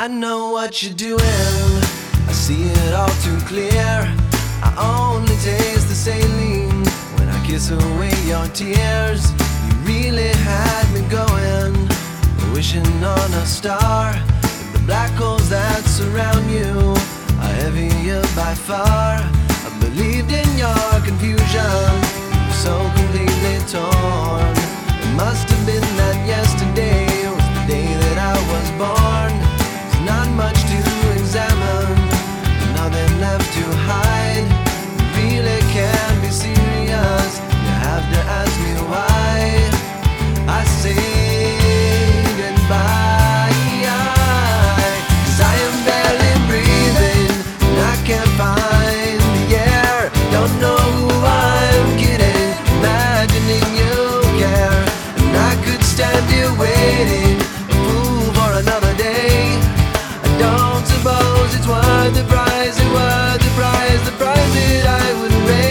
I know what you're doing, I see it all too clear. I only taste the saline when I kiss away your tears. You really had me going, wishing on a star. The black holes that surround you are heavier by far. I believed in your confusion, so completely torn. It must have been that yesterday was the day that I was born. There's not much to examine, nothing left to hide. You really can't be serious, you have to ask me why. I say goodbye, 'cause I am barely breathing and I can't find the air. Don't know who I'm kidding, imagining you care. And I could stand here waiting, a fool for another day. I don't suppose it's worth the price, it's worth the price that I would pay.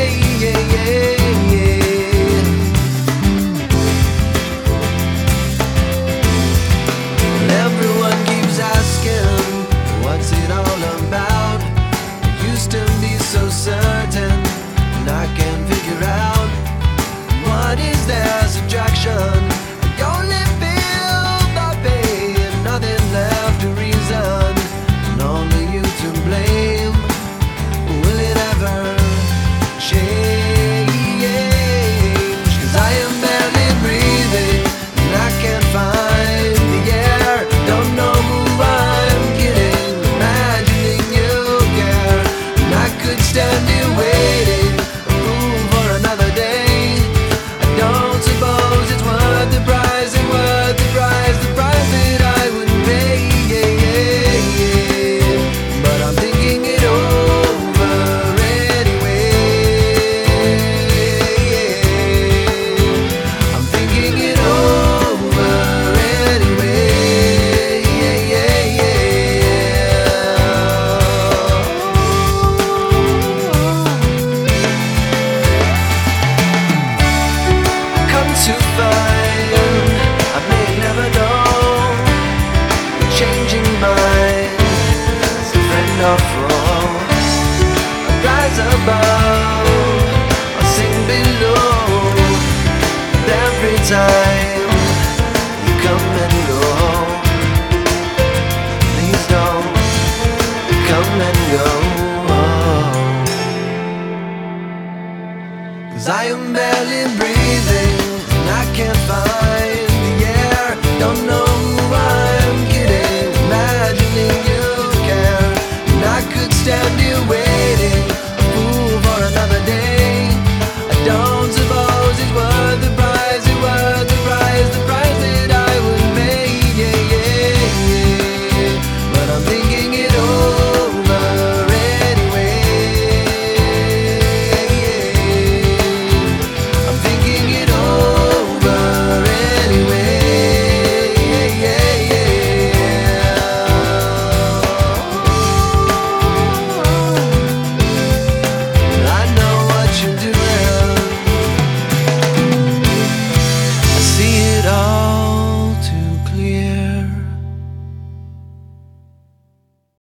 Everyone keeps asking, what's it all about? I used to be so certain, and I can't figure out what is their subtraction. I only feel the pain, nothing left to reason, and only you to blame. Will it ever change? 'Cause I am barely breathing, and I can't find the air. Don't know who I'm kidding, imagining you care. And I could stand here waiting, a fool for another day. I don't suppose it's worth the price, it's worth the price that I would pay. But I'm thinking it over anyway. I'm thinking it over anyway. Come to find I may never know, changing minds, a friend or foe. I rise above, I sing below. And every time you come and go, please don't come and go. 'Cause I am barely breathing,